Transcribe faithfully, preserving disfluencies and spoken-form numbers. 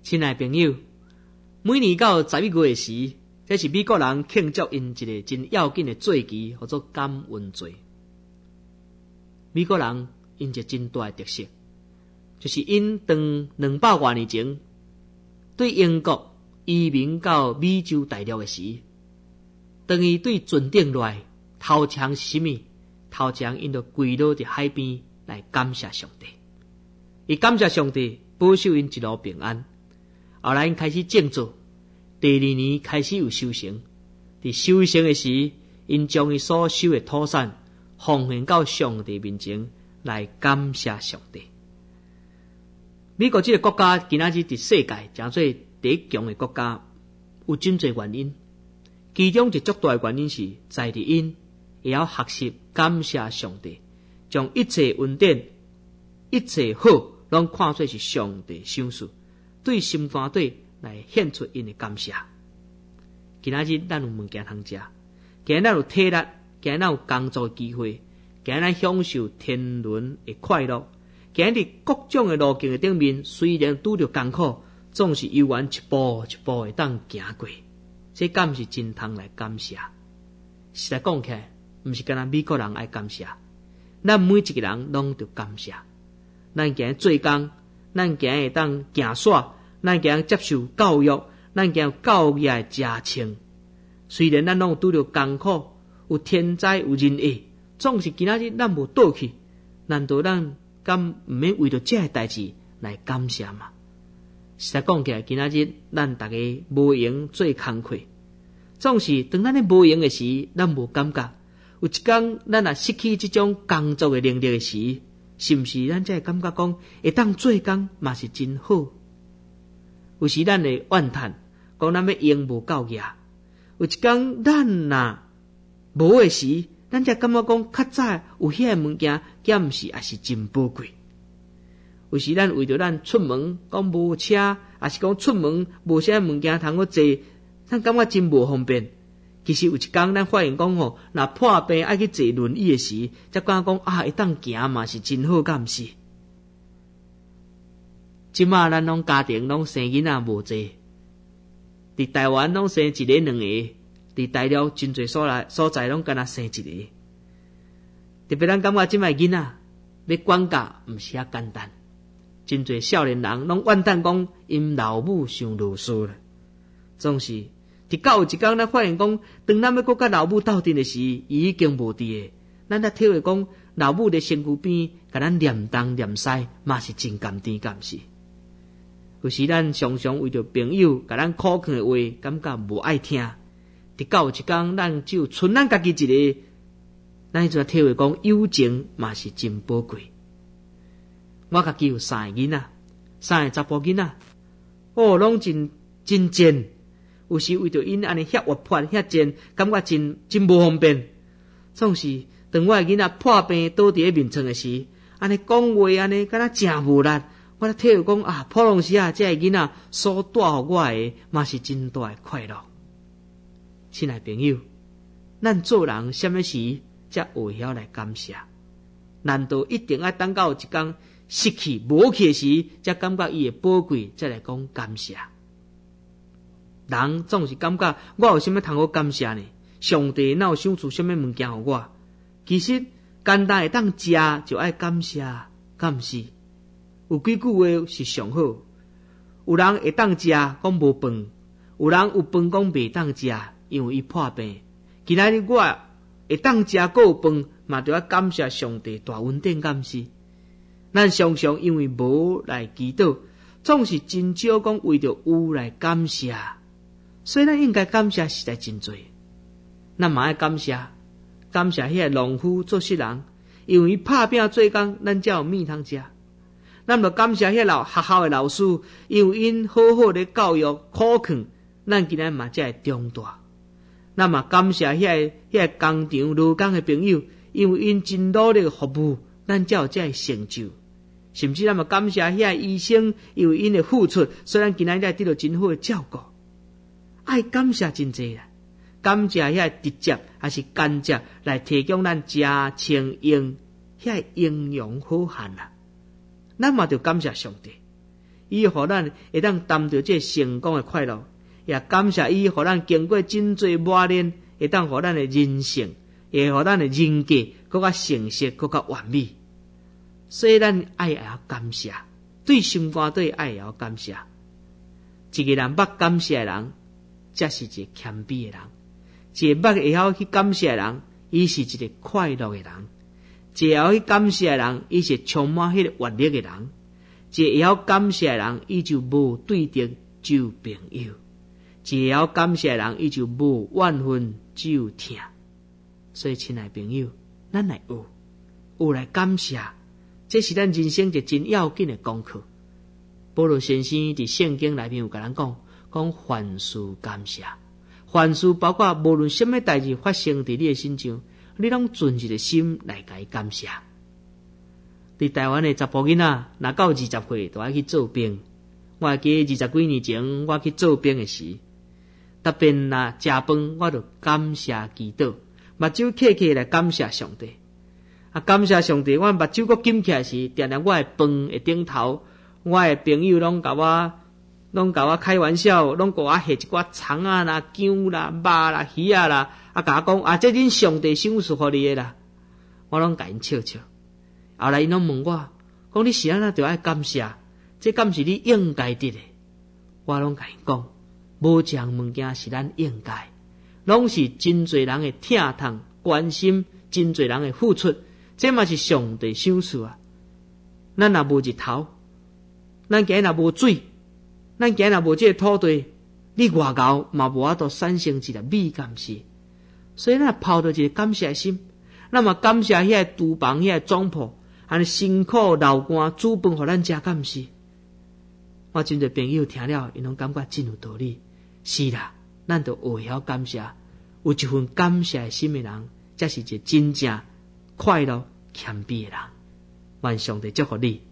亲爱朋友，每年到十一月时，这是美国人庆祝因一个真要紧的节期，叫做感恩节。美国人因一个真大的特色，就是因当两百多年前对英国移民到美洲大陆的时，当伊对船顶落来，头前是什么？头前因就跪倒伫海边来感谢上帝，伊感谢上帝保守因一路平安。后来因开始建造，第二年开始有收成。伫收成的时，因将伊所收的土产奉献到上帝面前来感谢上帝。美国这个国家今仔日伫世界诚做第一强的国家，有真侪原因，其中一足大的原因是在伫因也要学习感谢上帝，将一切恩典、一切好，拢看作是上帝赏赐，对心肝底来献出因的感谢。今仔日咱有物件通食，今仔咱有体力，今仔咱有工作机会，今仔咱享受天伦的快乐，今仔日各种的路径的顶面，虽然拄着艰苦，总是悠然一步一步的当行过，这敢是真通来感谢。实在讲起来，毋是干那美国人爱感谢，咱每一个人拢着感谢。咱今日做工，咱今日会当行耍，咱今日接受教育，咱今日有教育的加清。虽然咱拢有拄着艰苦，有天灾有人祸，总是今仔日咱无倒去，难道咱敢毋免为着这个代志来感谢吗？实在讲起来，今仔日咱大家无闲做工课，总是当咱咧无闲的时，咱无感觉。有一天，咱若失去这种工作的能力的时，是毋是咱才会感觉讲，会当做工嘛是真好？有时咱会怨叹，讲咱要用无够夜。有一天，咱若无的时，咱才感觉讲，较早有遐个物件，减是也是真宝贵。有时咱为着咱出门讲无车，还是讲出门无啥物件通好坐，咱感觉真无方便。其实有一天，咱发现讲吼，若破病爱去坐轮椅的时，才感觉讲啊，会当行嘛是真好，敢毋是？即马咱拢家庭拢生囡仔无济，伫台湾拢生一个两个，伫大陆真侪所在所在拢敢若生一个。特别咱感觉即摆囡仔要管教，毋是遐简单。真侪少年人拢怨叹讲，因老母伤啰嗦了，总是。伫到有一天，咱发现讲，当咱要搁甲老母斗阵的时，伊已经无伫诶。咱才体会讲，老母伫身躯边，甲咱念东念西，嘛是真甘甜，甘是。有时咱常常为着朋友甲咱苦劝的话，感觉无爱听。伫到有一天，咱只有剩咱家己一个，咱就体会讲，友情嘛是真宝贵。我家己有三个囡仔，三个查甫囡仔，哦，拢真真贱。有时为着因安尼遐活泼遐贱，感觉真真无方便。总是当我的囡仔破病倒伫咧面床的时，安尼讲话安尼敢若真无力。我咧体会讲啊，普通时啊，这个囡仔所带互我的，嘛是真大的快乐。亲爱朋友，咱做人什么时才会晓来感谢？难道一定要等到有一天失去无去的时，才感觉伊的宝贵，才来讲感谢？人总是感觉我有啥物通好感谢呢？上帝哪有赏赐啥物物件互我？其实简单会当食就爱感谢，敢毋是？有几句话是上好。有人会当食讲无饭，有人有饭讲袂当食，因为伊破病。今仔日我会当食个有饭，嘛就要感谢上帝大恩典，敢毋是？咱常常因为无来祈祷，总是真少讲为着有来感谢。所以咱应该感谢实在真多，咱嘛爱感谢，感谢迄个农夫做事人，因为伊拍拼做工，咱才有面通食。咱着感谢迄个老学校的老师，因为因好好的教育苦劝，咱今日嘛才会长大。咱嘛感谢迄个迄个工厂劳工的朋友，因为因真努力服务，咱才有这个成就。甚至咱嘛感谢迄个医生，因为因的付出，所以咱今日才得到真好的照顾。爱感谢真济啦，感谢遐直接还是间接来提供咱食穿用遐营养好汉啦。咱嘛着感谢上帝， 伊互咱会当担到这成功的快乐，也感谢伊互咱经过真侪磨练，会当互咱的人性，会互咱的人格更加成熟，更加完美。所以咱爱也要感谢，对心肝对爱也要感谢。一个人捌感谢的人，才是一个谦卑的人；一个捌会晓去感谢的人，伊是一个快乐的人；一个会晓去感谢的人，伊是充满迄个活力的人；一个会晓感谢的人，伊就无对敌，只有朋友；一个会晓感谢的人，伊就无怨恨，只有疼。所以，亲爱朋友，咱来学，有来感谢。这是咱人生一个真要紧的功课。保罗先生伫圣经内面有甲咱讲，讲凡事感谢，凡事包括无论什么代志发生伫你的身上，你拢存一个心来甲伊感谢。伫台湾的查甫囡仔，若到二十岁就爱去做兵。我会记二十几年前我去做兵的时，特别若食饭，我就感谢祈祷，目睭刻刻来感谢上帝。啊！感谢上帝，我目睭搁紧起来时，定定我的饭的顶头，我的朋友拢甲我，拢甲我开玩笑，拢甲我下一寡虫啊啦、姜啦、肉啦、鱼啊啦，啊甲我讲啊，这恁上帝赏赐互你的啦，我拢甲因笑笑。后来因拢问我，讲你是安怎就爱感谢？这敢是你应该得的？我拢甲因讲，无一项物件是咱应该，拢是真侪人的疼痛、关心，真侪人的付出。这嘛是上帝赏赐啊！咱若无日头，咱今日若无水，咱今日若无这个土地，你外高嘛无法度产生一个美感是。所以咱抛到一个感谢心，咱嘛感谢遐个厨房、遐个总铺，安尼辛苦流汗煮饭，互咱食敢是。我真侪朋友听了，因拢感觉真有道理。是啦，咱就学晓感谢，有一份感谢的心的人，才是一个真正快乐谦卑的人。愿上帝祝福你。